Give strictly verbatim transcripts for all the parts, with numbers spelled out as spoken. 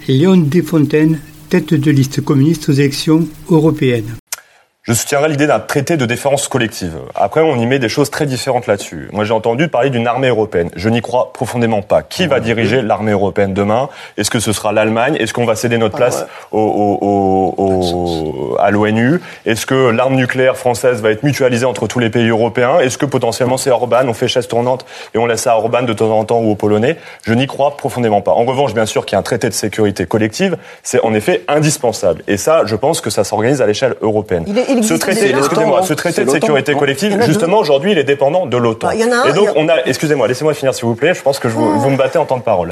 Léon Desfontaines, tête de liste communiste aux élections européennes. Je soutiendrai l'idée d'un traité de défense collective. Après, on y met des choses très différentes là-dessus. Moi, j'ai entendu parler d'une armée européenne. Je n'y crois profondément pas. Qui va diriger l'armée européenne demain ? Est-ce que ce sera l'Allemagne ? Est-ce qu'on va céder notre place au, au, au, au, à l'ONU ? Est-ce que l'arme nucléaire française va être mutualisée entre tous les pays européens ? Est-ce que potentiellement c'est Orban ? On fait chaise tournante et on laisse ça à Orban de temps en temps ou aux Polonais ? Je n'y crois profondément pas. En revanche, bien sûr qu'il y a un traité de sécurité collective. C'est en effet indispensable. Et ça, je pense que ça s'organise à l'échelle européenne. Il est, il Ce traité, excusez-moi, ce traité de sécurité collective, justement, aujourd'hui, il est dépendant de l'OTAN. Et donc, on a, excusez-moi, laissez-moi finir, s'il vous plaît. Je pense que je vous, vous me battez en temps de parole.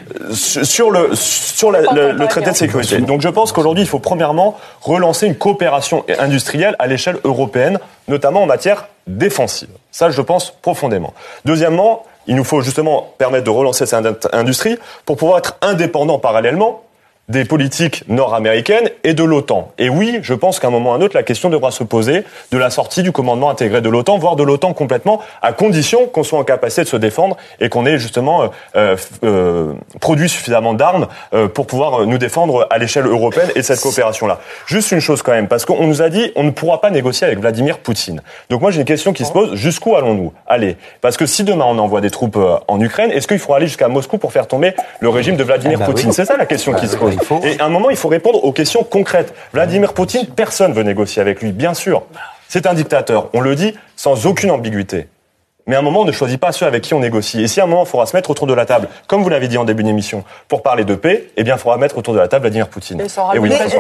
Sur le, sur la, le, le traité de sécurité. Donc, je pense qu'aujourd'hui, il faut premièrement relancer une coopération industrielle à l'échelle européenne, notamment en matière défensive. Ça, je pense profondément. Deuxièmement, il nous faut justement permettre de relancer cette industrie pour pouvoir être indépendant parallèlement des politiques nord-américaines et de l'OTAN. Et oui, je pense qu'à un moment ou à un autre, la question devra se poser de la sortie du commandement intégré de l'OTAN, voire de l'OTAN complètement, à condition qu'on soit en capacité de se défendre et qu'on ait justement euh, euh, produit suffisamment d'armes euh, pour pouvoir nous défendre à l'échelle européenne et cette coopération-là. Juste une chose quand même, parce qu'on nous a dit on ne pourra pas négocier avec Vladimir Poutine. Donc moi j'ai une question qui se pose, jusqu'où allons-nous ? Allez, parce que si demain on envoie des troupes en Ukraine, est-ce qu'il faudra aller jusqu'à Moscou pour faire tomber le régime de Vladimir eh ben Poutine ? Oui. C'est ça la question bah, qui se pose. Et à un moment, il faut répondre aux questions concrètes. Vladimir Poutine, personne ne veut négocier avec lui, bien sûr. C'est un dictateur, on le dit sans aucune ambiguïté. Mais à un moment, on ne choisit pas ceux avec qui on négocie. Et si à un moment, il faudra se mettre autour de la table, comme vous l'avez dit en début d'émission, pour parler de paix, eh bien, il faudra mettre autour de la table Vladimir Poutine. Et oui, la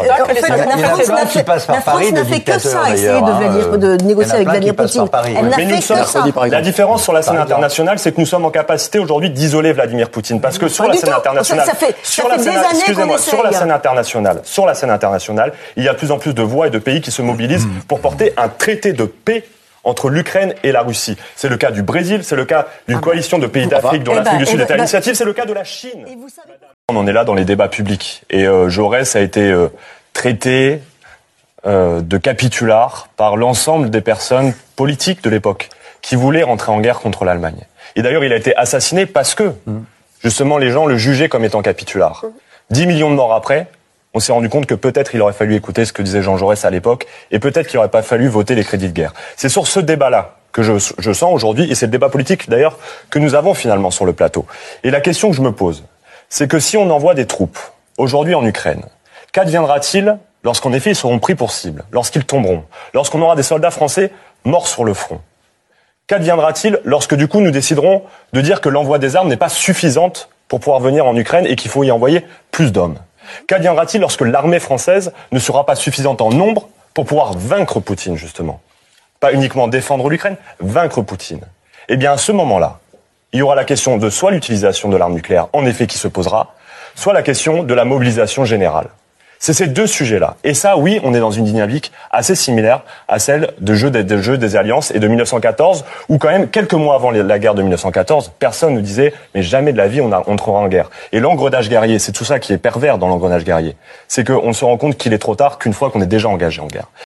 France n'a fait que ça, essayer de, de négocier avec Vladimir Poutine. Elle n'a fait que ça. La différence sur la scène internationale, c'est que nous sommes en capacité aujourd'hui d'isoler Vladimir Poutine. Parce que sur la scène internationale, sur la scène, excusez-moi, sur la scène internationale, sur la scène internationale, il y a de plus en plus de voix et de pays qui se mobilisent pour porter un traité de paix entre l'Ukraine et la Russie. C'est le cas du Brésil, c'est le cas d'une coalition de pays d'Afrique dont l'Afrique du Sud est à l'initiative, c'est le cas de la Chine. On en est là dans les débats publics. Et euh, Jaurès a été euh, traité euh, de capitulard par l'ensemble des personnes politiques de l'époque qui voulaient rentrer en guerre contre l'Allemagne. Et d'ailleurs, il a été assassiné parce que, justement, les gens le jugeaient comme étant capitulard. Dix millions de morts après, on s'est rendu compte que peut-être il aurait fallu écouter ce que disait Jean Jaurès à l'époque, et peut-être qu'il n'aurait pas fallu voter les crédits de guerre. C'est sur ce débat-là que je, je sens aujourd'hui, et c'est le débat politique d'ailleurs que nous avons finalement sur le plateau. Et la question que je me pose, c'est que si on envoie des troupes aujourd'hui en Ukraine, qu'adviendra-t-il lorsqu'en effet ils seront pris pour cible, lorsqu'ils tomberont, lorsqu'on aura des soldats français morts sur le front ? Qu'adviendra-t-il lorsque du coup nous déciderons de dire que l'envoi des armes n'est pas suffisante pour pouvoir venir en Ukraine et qu'il faut y envoyer plus d'hommes ? Qu'adviendra-t-il lorsque l'armée française ne sera pas suffisante en nombre pour pouvoir vaincre Poutine, justement ? Pas uniquement défendre l'Ukraine, vaincre Poutine. Eh bien, à ce moment-là, il y aura la question de soit l'utilisation de l'arme nucléaire, en effet, qui se posera, soit la question de la mobilisation générale. C'est ces deux sujets-là. Et ça, oui, on est dans une dynamique assez similaire à celle de jeu des, de jeu des alliances et de mille neuf cent quatorze, où quand même, quelques mois avant la guerre de mille neuf cent quatorze, personne ne disait « mais jamais de la vie on, a, on entrera en guerre ». Et l'engrenage guerrier, c'est tout ça qui est pervers dans l'engrenage guerrier. C'est qu'on se rend compte qu'il est trop tard qu'une fois qu'on est déjà engagé en guerre.